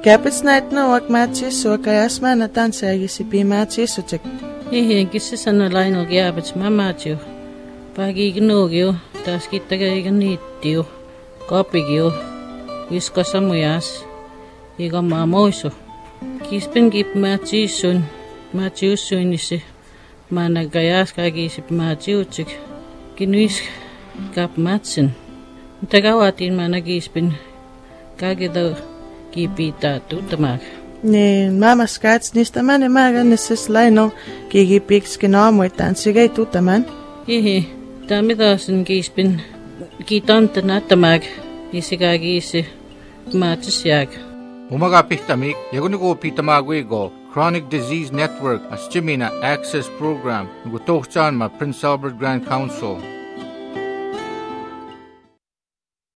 Kāpēc neatnāk mācīsu, ka esmu netansējusi pie mācīsu cik? Kisi sanoi lainul kiapets mamaatiu. Pagiignuugiu, taas kittagaiga niittiu, kapigiu, viskasamujas, iga maamoisu. Kispin kip maatsiussuinisi, maanagajas kagisip maatsiutsik, kinuis kap matsin. Mutta kauatiin maanagispin kagida kipitaa tuttamaak. Niin, mamma skats niistä mani määrännessä laino kiikipikskin aamuitaan sigai tuttaman. Tämä mitä sen kiispin kiitante näyttämään isikä kiisi maatsisjääk. Umaga pihtamik ja kun niinku pihtamaguigo Chronic Disease Network as Jimina Access Program niinku tohtaan ma Prince Albert Grand Council.